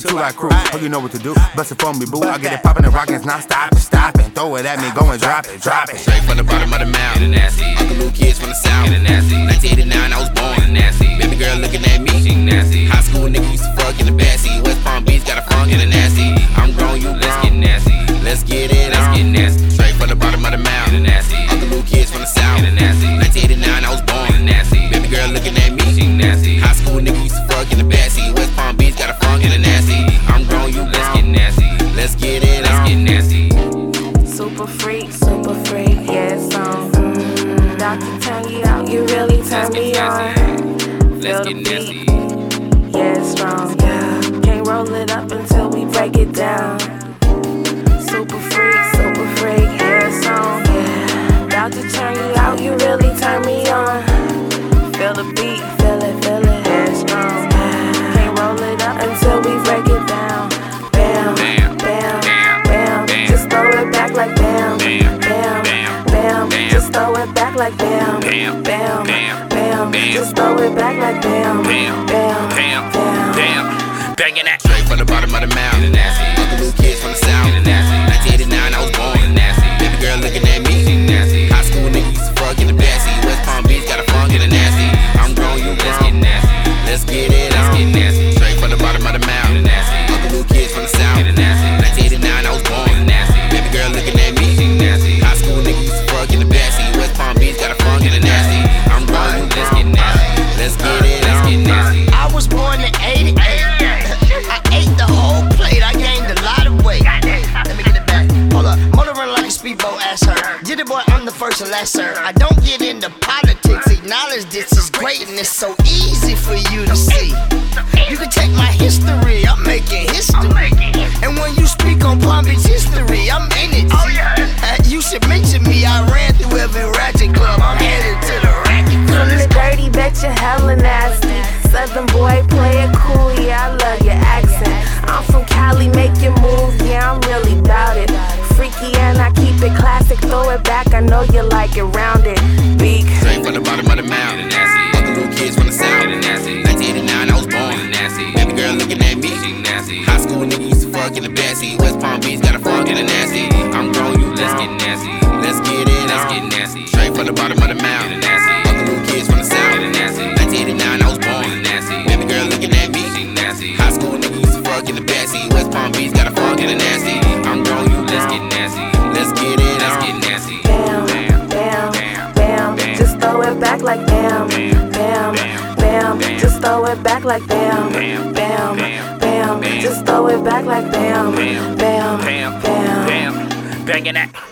2-Light Crew. Oh, you know what to do. Bust it for me, boo. I get it poppin' and rockin', not stoppin'. Throw it at me, go and drop it. Straight from the bottom of the mountain. Uncle Luke kids from the south. 1989, I was born. Baby girl looking at me. High school nigga used to fuck in the backseat. West Palm Beach got a funk in the nasty. I'm grown, you grown. Let's get nasty. Let's get it on. Straight from the bottom of the mountain. Uncle Luke kids from the south. 1989, I was born. Baby girl looking at me. High school nigga used to fuck in the backseat. West Palm Beach got a funk in the nasty. I'm grown, you grown. Let's get nasty. Let's get it on. Let's get nasty. Super freak, yeah, it's on. Doctor turn you out, you really turn me on. Feel the beat, yeah, it's strong, yeah. Can't roll it up until we break it down. Super freak, yeah, it's on, yeah. Doctor turn you out, you really turn me on. Feel the beat, feel it, yeah, it's strong, yeah. Can't roll it up until we break it down. Bam, just throw it back like bam, bam, just throw it back like bam, bam, just throw it back like bam, bam. Banging that. Straight from the bottom of the mountain. Uncle Luke kids from the south. 1989, I was born. Baby girl looking at me. High school nigga used to fuck in the backseat. West Palm Beach got a funk in the nasty. I'm grown, you grown. Let's get it on. Straight from the bottom of the mountain. Uncle Luke kids from the south. 1989, I was born. Baby girl looking at me. High school nigga used to fuck in the backseat. West Palm Beach got a funk in the nasty. I'm grown, let's get nasty. Let's get it on. I was born in 88. I ate the whole plate. I gained a lot of weight. Let me get it back. Hold up. Motoring like a speedboat, ask her. Get it, boy, I'm the first and last, sir. I don't get into politics. Acknowledge this is great and it's so easy for you to see. You can take my history. I'm making history. And when you speak on Palm Beach history, I'm in it. You should mention me. I ran through every ratchet club. I'm headed to the racket club. From the dirty, bet you hella nasty. Southern boy, play it cool, yeah, I love your accent. I'm from Cali, make you move, yeah, I'm really bout it. Freaky and I keep it classic, throw it back, I know you like it rounded. Big. Straight from the bottom of the mountain. Uncle Luke kids from the south. 1989, I was born. Baby girl looking at me. High school nigga used to fuck in the backseat. West Palm Beach got a funk in the nasty. I'm grown, you let's get nasty. Let's get it on. Straight from the bottom of the mountain. Uncle Luke kids from the south. 1989, I was born. Baby girl looking at me. High school nigga used to fuck in the backseat. West Palm Beach got a funk in the nasty. I'm grown, you let's get nasty. Let's get it on. Bam, just throw it back like bam, bam, just throw it back like bam, bam, just throw it back like bam, bam. Banging that.